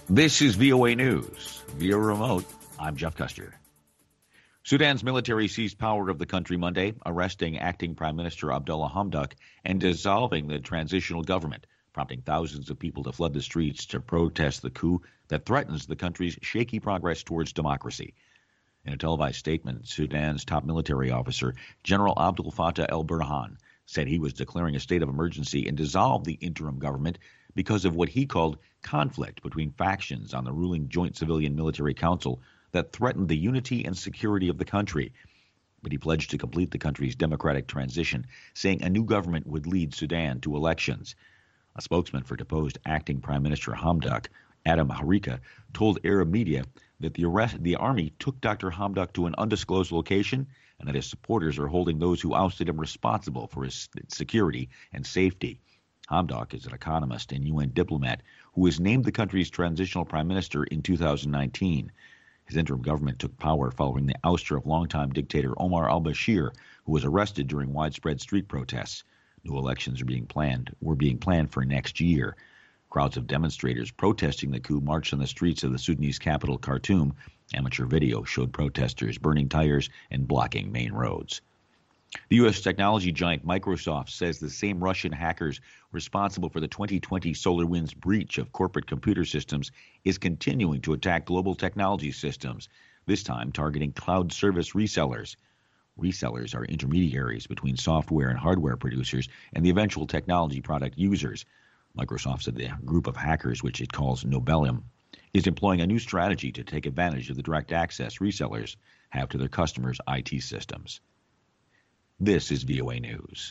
This is VOA News. Via remote, I'm Jeff Custer. Sudan's military seized power of the country Monday, arresting acting Prime Minister Abdullah Hamdok and dissolving the transitional government, prompting thousands of people to flood the streets to protest the coup that threatens the country's shaky progress towards democracy. In a televised statement, Sudan's top military officer, General Abdel Fattah el-Burhan, said he was declaring a state of emergency and dissolved the interim government because of what he called conflict between factions on the ruling Joint Civilian Military Council that threatened the unity and security of the country. But he pledged to complete the country's democratic transition, saying a new government would lead Sudan to elections. A spokesman for deposed acting Prime Minister Hamdok, Adam Harika, told Arab media that the army took Dr. Hamdok to an undisclosed location and that his supporters are holding those who ousted him responsible for his security and safety. Hamdok is an economist and UN diplomat who was named the country's transitional prime minister in 2019. His interim government took power following the ouster of longtime dictator Omar al-Bashir, who was arrested during widespread street protests. New elections were being planned for next year. Crowds of demonstrators protesting the coup marched on the streets of the Sudanese capital, Khartoum. Amateur video showed protesters burning tires and blocking main roads. The U.S. technology giant Microsoft says the same Russian hackers responsible for the 2020 SolarWinds breach of corporate computer systems is continuing to attack global technology systems, this time targeting cloud service resellers. Resellers are intermediaries between software and hardware producers and the eventual technology product users. Microsoft said the group of hackers, which it calls Nobelium, is employing a new strategy to take advantage of the direct access resellers have to their customers' IT systems. This is VOA News.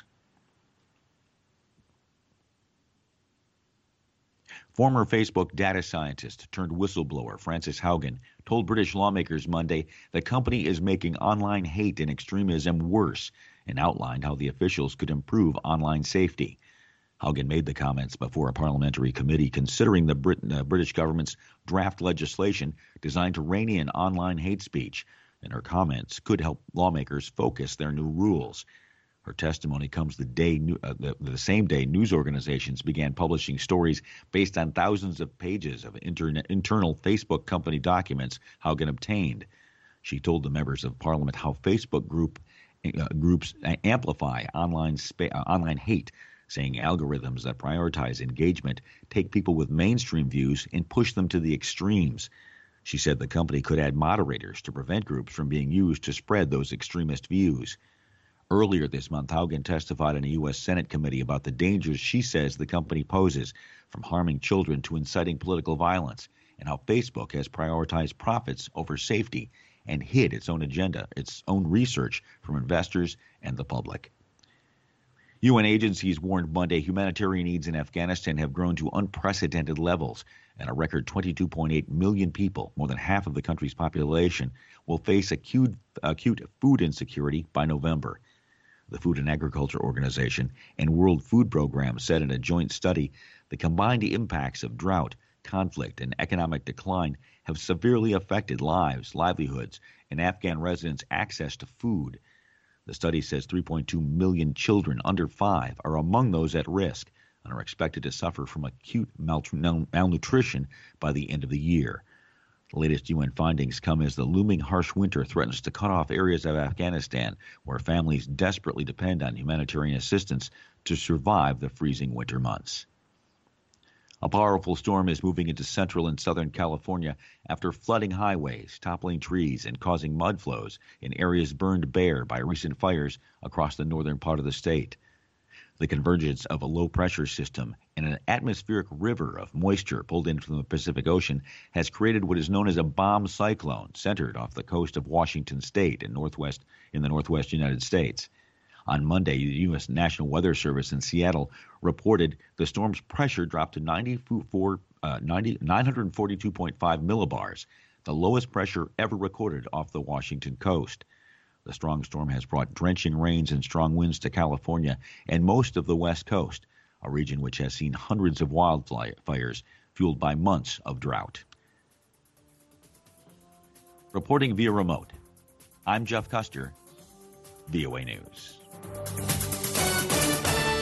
Former Facebook data scientist turned whistleblower Frances Haugen told British lawmakers Monday the company is making online hate and extremism worse and outlined how the officials could improve online safety. Haugen made the comments before a parliamentary committee considering the British government's draft legislation designed to rein in online hate speech, and her comments could help lawmakers focus their new rules. Her testimony comes the same day news organizations began publishing stories based on thousands of pages of internal Facebook company documents Haugen obtained. She told the members of Parliament how Facebook groups amplify online hate, saying algorithms that prioritize engagement take people with mainstream views and push them to the extremes. She said the company could add moderators to prevent groups from being used to spread those extremist views. Earlier this month, Haugen testified in a U.S. Senate committee about the dangers she says the company poses, from harming children to inciting political violence, and how Facebook has prioritized profits over safety and hid its own agenda, its own research from investors and the public. UN agencies warned Monday humanitarian needs in Afghanistan have grown to unprecedented levels, and a record 22.8 million people, more than half of the country's population, will face acute food insecurity by November. The Food and Agriculture Organization and World Food Program said in a joint study the combined impacts of drought, conflict, and economic decline have severely affected livelihoods, and Afghan residents' access to food. The study says 3.2 million children under 5 are among those at risk and are expected to suffer from acute malnutrition by the end of the year. The latest UN findings come as the looming harsh winter threatens to cut off areas of Afghanistan where families desperately depend on humanitarian assistance to survive the freezing winter months. A powerful storm is moving into central and southern California after flooding highways, toppling trees, and causing mud flows in areas burned bare by recent fires across the northern part of the state. The convergence of a low-pressure system and an atmospheric river of moisture pulled in from the Pacific Ocean has created what is known as a bomb cyclone centered off the coast of Washington state in the northwest United States. On Monday, the U.S. National Weather Service in Seattle reported the storm's pressure dropped to 942.5 millibars, the lowest pressure ever recorded off the Washington coast. The strong storm has brought drenching rains and strong winds to California and most of the West Coast, a region which has seen hundreds of wildfires fueled by months of drought. Reporting via remote, I'm Jeff Custer, VOA News.